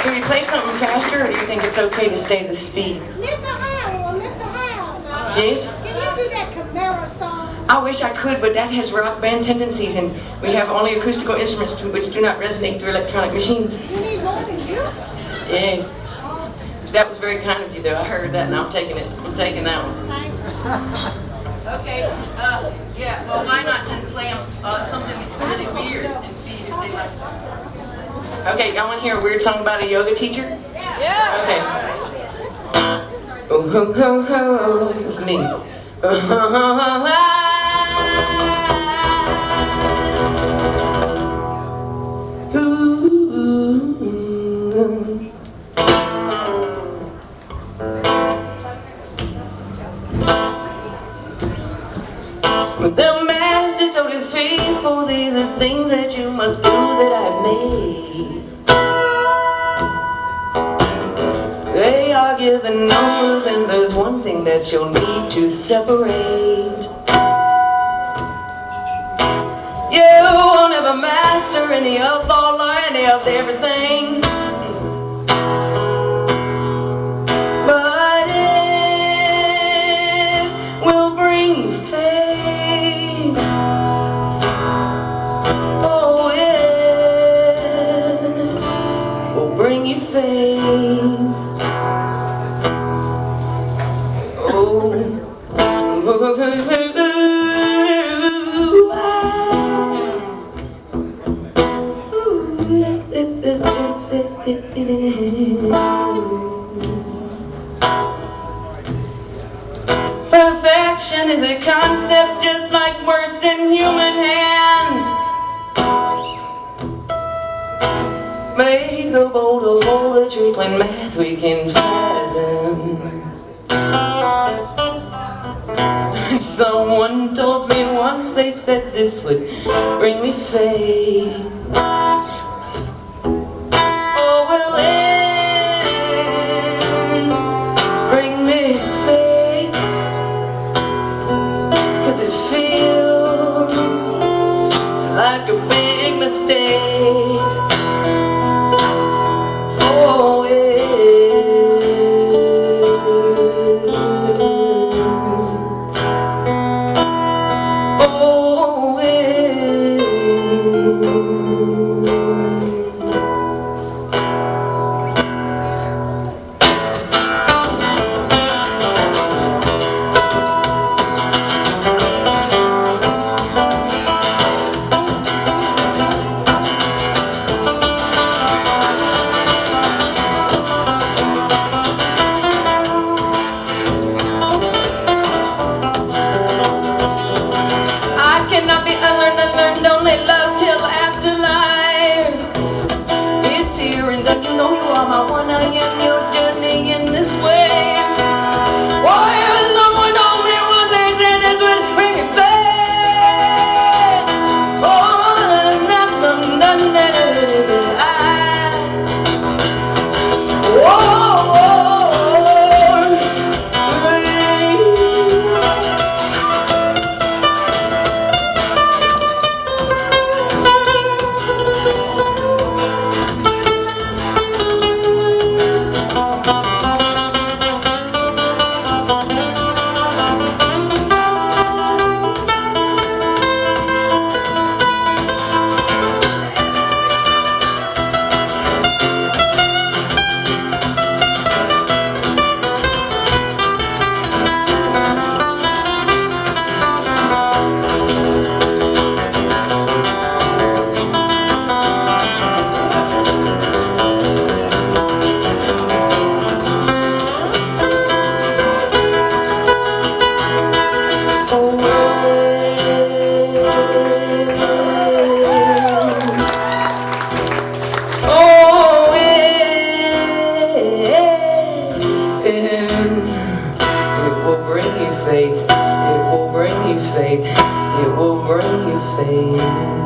Can we play something faster, or do you think it's okay to stay the speed? Mr. Howell, Mr. Howell. Yes? Can you do that Camaro song? I wish I could, but that has rock band tendencies, and we have only acoustical instruments which do not resonate through electronic machines. You need more than you. Yes. That was very kind of you, though. I heard that, and I'm taking it. I'm taking that one. Thank you. Okay. Yeah. Well, why not then play them something really weird and see if they like it? Okay. Y'all want to hear a weird song about a yoga teacher? Yeah. Okay. Oh ho ho ho. It's me. Oh ho ho ho. But the master told his people, these are things that you must do that I've made. They are given numbers, and there's one thing that you'll need to separate. You won't ever master any of all or any of everything. But it will bring you fame. Oh, it will bring you fame. Oh, perfection is a concept just like words in human hands. Make the boat of all the trickling math we can fathom. Someone told me once, they said this would bring me fame. Oh, will it bring me fame? 'Cause it feels like a big mistake. Oh, cannot be unlearned, unlearned, only love till afterlife. It's here and done, you know you are my one, I am your journey in this way. Why has someone told me once, they said this would bring me back? Oh, faith, it will bring you faith, it will bring you faith.